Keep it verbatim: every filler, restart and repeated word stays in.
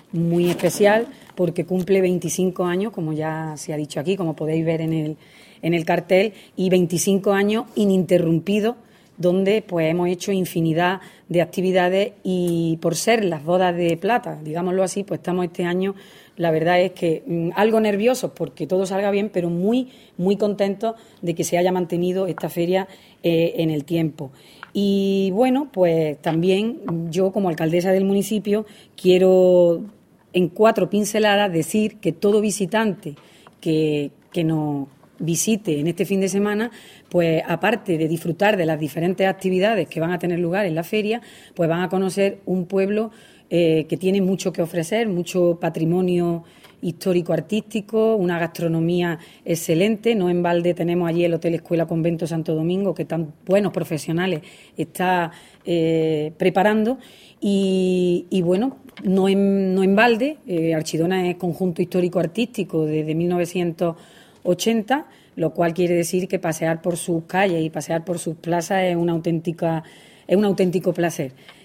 muy especial porque cumple veinticinco años, como ya se ha dicho aquí, como podéis ver en el, en el cartel, y veinticinco años ininterrumpidos, donde pues hemos hecho infinidad de actividades y por ser las bodas de plata, digámoslo así, pues estamos este año, la verdad es que mmm, algo nerviosos porque todo salga bien, pero muy, muy contentos de que se haya mantenido esta feria eh, en el tiempo. Y bueno, pues también yo como alcaldesa del municipio quiero en cuatro pinceladas decir que todo visitante que, que nos visite en este fin de semana, pues aparte de disfrutar de las diferentes actividades que van a tener lugar en la feria, pues van a conocer un pueblo eh, que tiene mucho que ofrecer, mucho patrimonio histórico-artístico, una gastronomía excelente. No en balde tenemos allí el Hotel Escuela Convento Santo Domingo, que tan buenos profesionales está eh, preparando. Y, y bueno, no en, no en balde, eh, Archidona es conjunto histórico-artístico desde mil novecientos ochenta, lo cual quiere decir que pasear por sus calles y pasear por sus plazas es una auténtica, es un auténtico placer.